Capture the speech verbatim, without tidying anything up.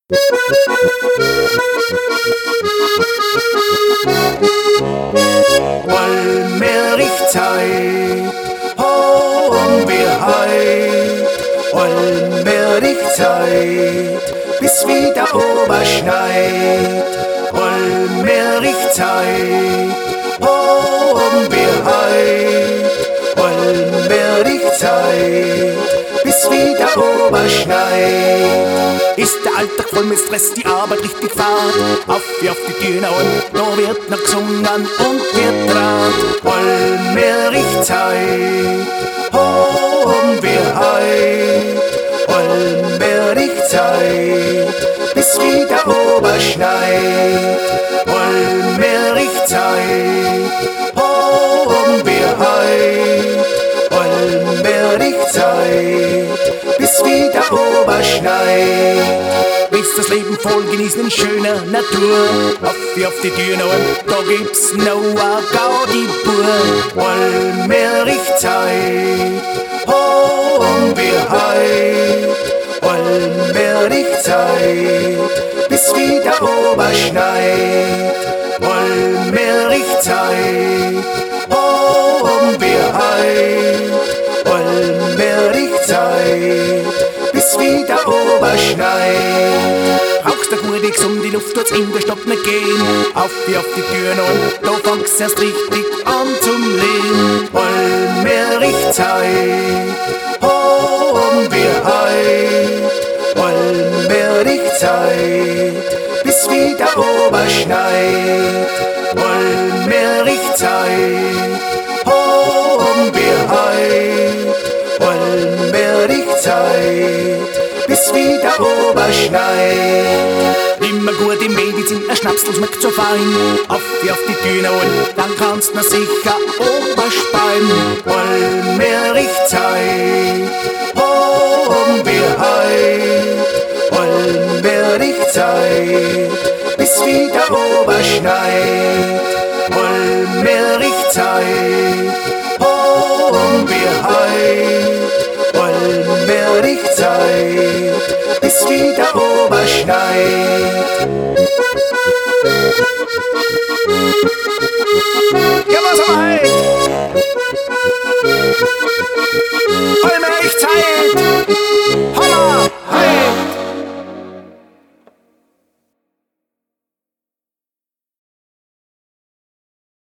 Allmählich-Zeit, haben wir heut. Allmählich-Zeit, bis wieder oberschneit. Allmählich-Zeit, haben wir heut. Allmählich-Zeit, bis wieder oberschneit. Ist der Alltag voll mit Stress, die Arbeit richtig fad. Auf wie auf die Düne und da wird noch gesungen und wird draht. Allmählich-Zeit, haben wir heut. Allmählich-Zeit, bis wieder oberschneit. Allmählich-Zeit, haben wir heut. Allmählich-Zeit, bis wieder oberschneit. Bis das Leben voll genießen in schöner Natur. Auf wie auf die Düne und da gibt's noch a Gaudi-Bur. Allmählich-Zeit, haben wir heut. Allmählich-Zeit, bis wieder oberschneit. Allmählich-Zeit, haben wir heut. Allmählich-Zeit, bis wieder oberschneit. Rauchst du gut um die Luft, tut's in der Stadt nicht gehen. Auf wie auf die Türen und da fangst erst richtig an zum Leben. Allmählich-Zeit, haben wir heut. Allmählich-Zeit, bis wieder oberschneit. Allmählich-Zeit, haben wir heut. Allmählich-Zeit, bis wieder oberschneit. Immer gut im Medizin, ein Schnapsel schmeckt so fein. Auf wie auf die Düne und dann kannst du sicher oberspeien. Allmählich-Zeit, haben wir heut. Allmählich-Zeit, bis wieder oberschneit.